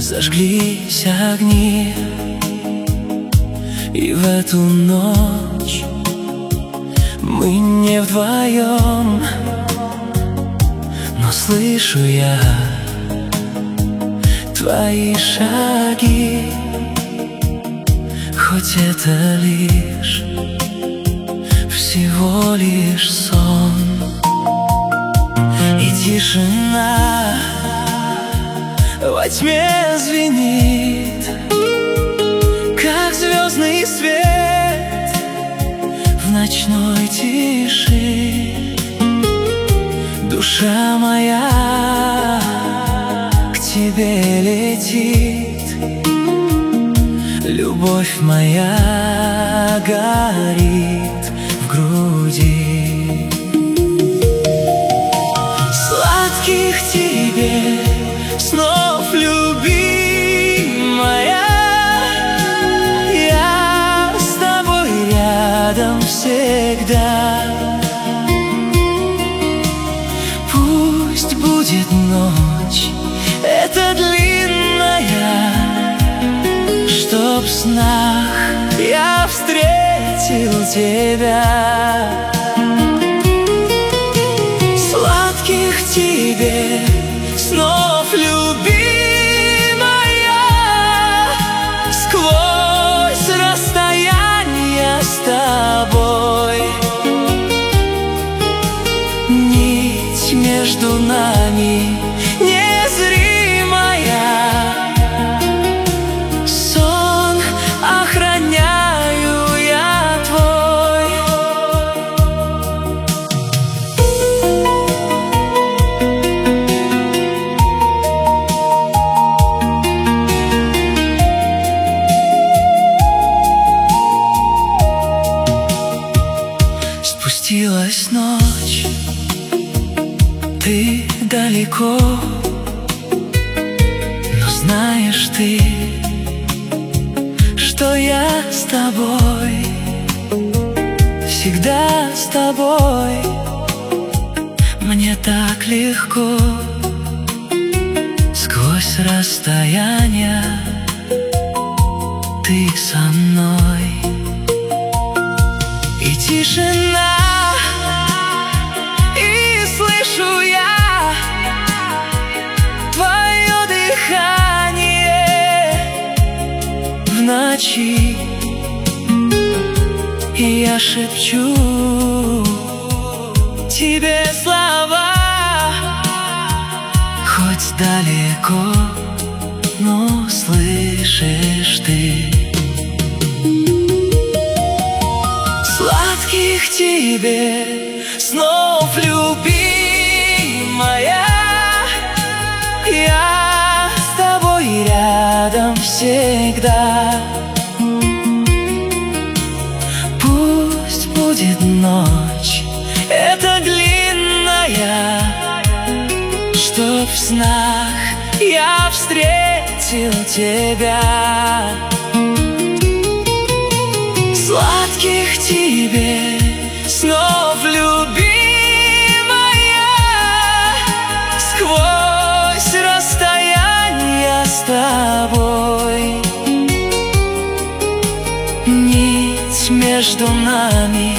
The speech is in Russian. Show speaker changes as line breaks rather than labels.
Зажглись огни, и в эту ночь мы не вдвоем, но слышу я твои шаги, хоть это лишь всего лишь сон. И тишина во тьме звенит, как звездный свет в ночной тиши. Душа моя к тебе летит, любовь моя горит в груди. Сладких тебе снов, любимая, я с тобой рядом всегда. Пусть будет ночь эта длинная, чтоб в снах я встретил тебя. Сладких тебе снов, любимая, сквозь расстояние с тобой. Нить между нами незримая, сон охраняю я твой. Спустилась ночь, ты далеко, но знаешь ты, что я с тобой, всегда с тобой. Мне так легко сквозь расстояние, ты со мной. И тишина, и слышу я твое дыхание в ночи, и я шепчу тебе слова, хоть далеко, но слышишь ты. Сладких тебе снов, любимая, я с тобой рядом всегда. Пусть будет ночь эта длинная, чтоб в снах я встретил тебя. Сладких тебе снов, любимая, сквозь расстояние с тобой. Нить между нами